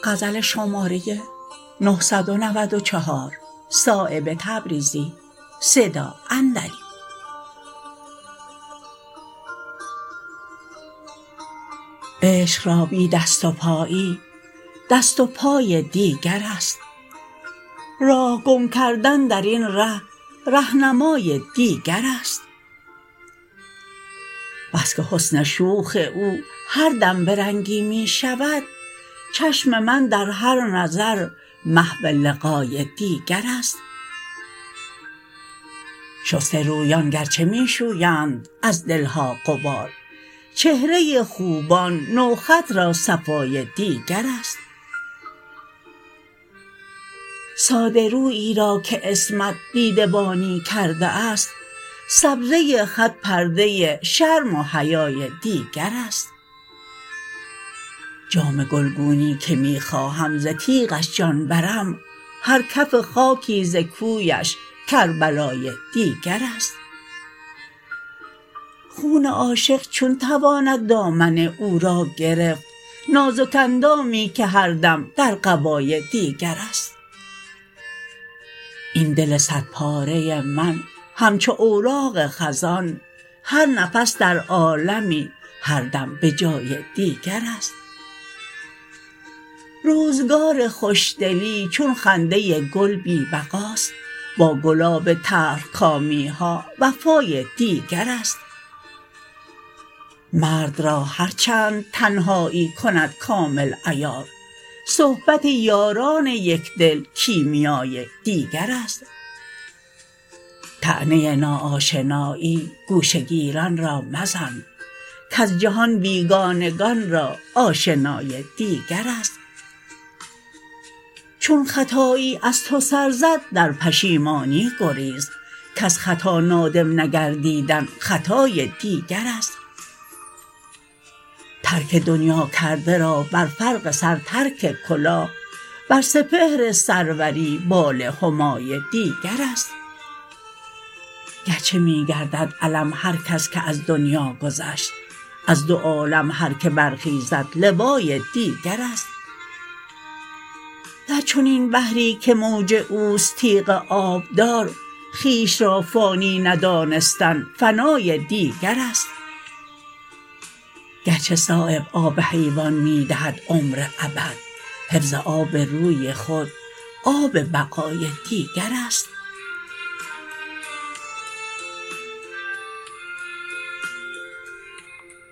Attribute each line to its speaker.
Speaker 1: عشق را بی دست و پایی دست و پای دیگر است. راه گم کردن درین ره رهنمای دیگر است. بسکه حسن شوخ او هر دم به رنگی می شود، چشم من در هر نظر محو لقای دیگر است. شسته رویان گرچه می شویند از دلها غبار، چهره خوبان نوخط را صفای دیگر است. ساده رویی را که عصمت دیده بانی کرده است، سبزه خط پرده شرم و حیای دیگر است. جام گلگونی که می خواهم ز تیغش جان برم، هر کف خاکی ز کویش کربلای دیگر است. خون عاشق چون تواند دامن او را گرفت، نازک اندامی که هر دم در قبای دیگر است. این دل صد پاره من همچو اوراق خزان، هر نفس در عالمی هر دم به جای دیگر است. روزگار خوشدلی چون خنده گل بی بقاست، با گلاب تلخکامی ها وفای دیگر است. مرد را هر چند تنهایی کند کامل عیار، صحبت یاران یکدل کیمیای دیگر است. طعنه ناآشنایی گوشه گیران را مزن، کز جهان بیگانگان را آشنای دیگر است. چون خطایی از تو سر زد در پشیمانی گریز، کز خطا نادم نگردیدن خطای دیگر است. ترک دنیا کرده را بر فرق سر ترک کلاه، بر سپهر سروری بال همای دیگر است. گرچه می گردد علم هر کس که از دنیا گذشت، از دو عالم هر که برخیزد لوای دیگر است. در چنین بحری که موج اوست تیغ آبدار، خویش را فانی ندانستن فنای دیگر است. گرچه صایب آب حیوان می دهد عمر ابد، حفظ آب روی خود آب بقای دیگر است.